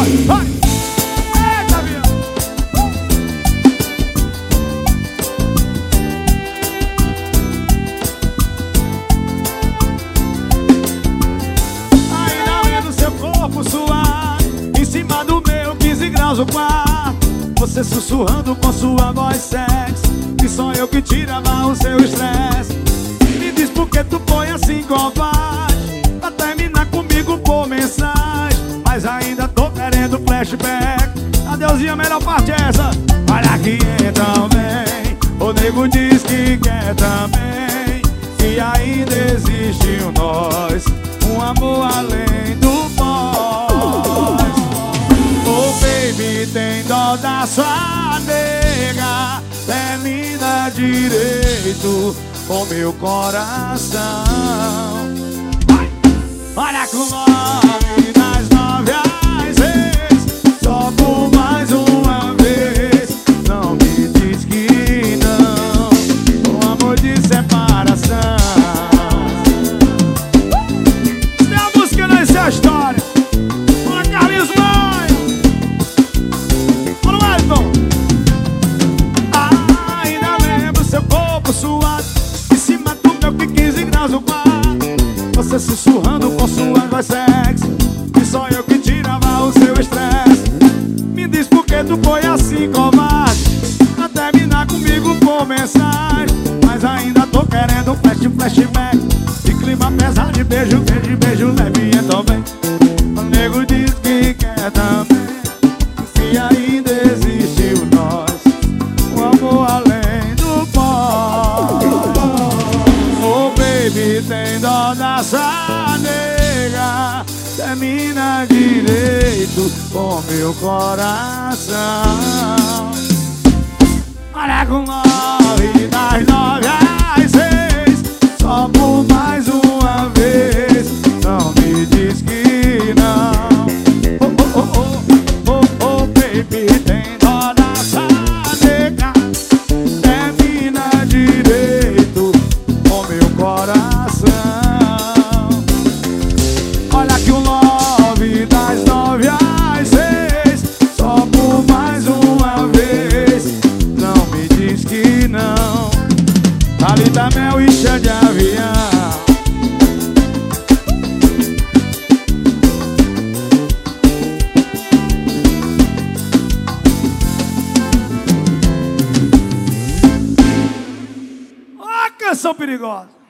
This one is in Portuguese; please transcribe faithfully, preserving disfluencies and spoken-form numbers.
vai. Eita, viu? Ainda vendo seu corpo suar em cima do meu, quinze graus o quarto. Você sussurrando com sua voz sexy, e só eu que tirava o seu estresse. Me diz por que tu foi assim covarde, pra terminar comigo por mensagem. Mas ainda tô querendo flashback. Adeusinho, a melhor parte é essa. Olha que entra bem, o nego diz que quer também. Se ainda existe um nós, um amor além do pós. Oh baby, tem dó da sua nega, termina direito com meu coração. Olha com o nome das nove às seis, só por mais uma vez. Não me diz que não, um amor de separação. Se a música não é a história. Olha Carlinhos Maia, olha o Elton. Ainda lembro seu corpo suado em cima do meu, que quinze graus no quarto. Você sussurrando com sua voz sexy, e só eu que tirava o seu estresse. Me diz por que tu foi assim covarde, pra terminar comigo por mensagem. Mas ainda tô querendo um flash, flashback, de clima pesado, de beijo, beijo, beijo leve. Então vem, o nego diz que quer também. Se ainda existe o nós, o amor além do pó. Oh baby, tem dó da sua nega, termina direito com meu coração. Olha com nove das nove às seis, só por mais uma vez. Não me diz que não. Oh, oh, oh, oh, oh, oh baby, tem dó da sua nega, termina direito com meu coração. Olha que o nove das nove às seis, só por mais uma vez. Não me diz que não. Thalita Mel e Xande de Avião. Ó, canção perigosa.